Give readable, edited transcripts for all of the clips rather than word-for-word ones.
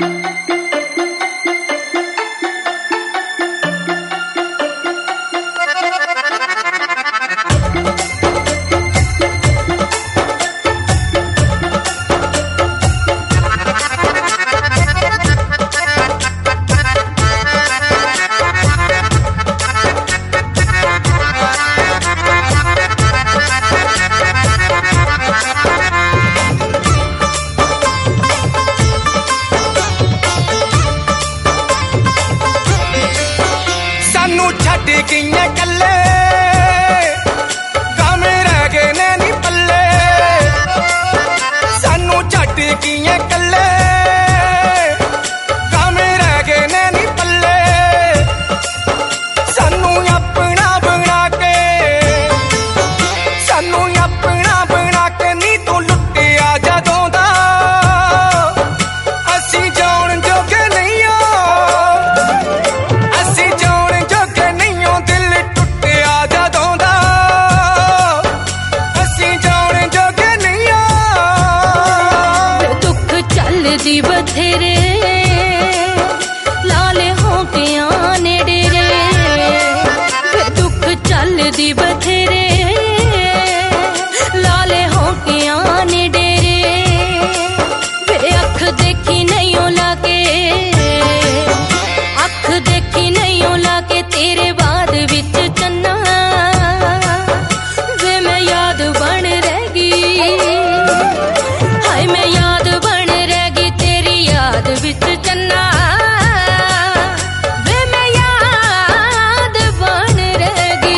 बथेरे लाले हो के आने डेरे, दुख चल दी बथेरे लाले हो के आने डेरे, वे अख देखी नहीं हो लाके, अख देखी नहीं हो लाके तेरे बाद विच चन्ना वे मैं याद बन रहेगी, हाय मैं याद बन रहेगी तेरी याद विच चन्ना वे मैं याद बन रहेगी।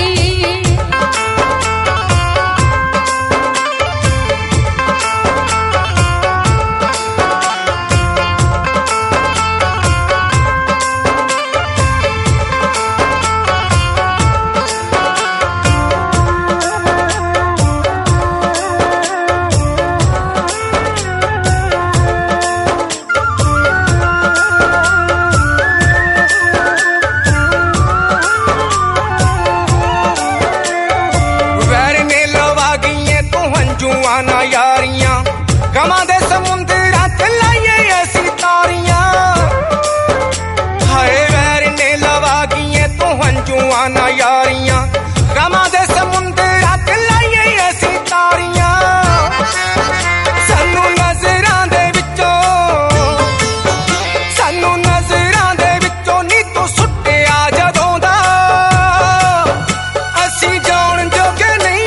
ना यारियां गमां दे समुंदरां च लाइए असी तारियां, हाय वैर ने लवा गिए तू हंजुआ ना यारियां गमां दे समुंदरां च लाइए असी तारियां, सानू नजरां दे विचों नी तू सुट्टिया जदों दा असी जाण जोगे नहीं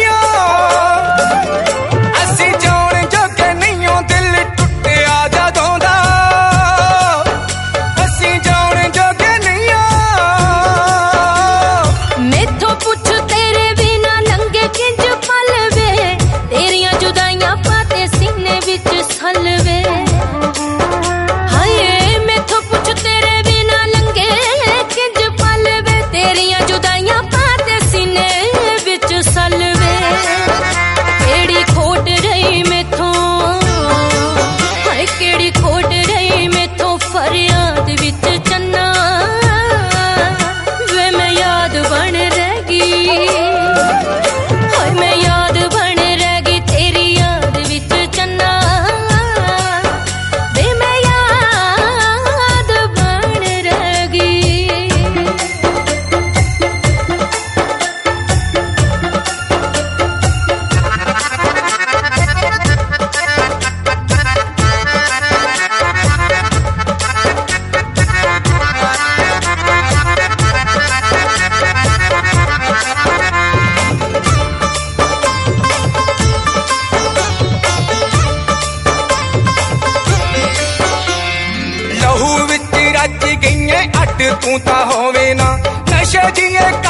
तू ता होवे ना नशे जिए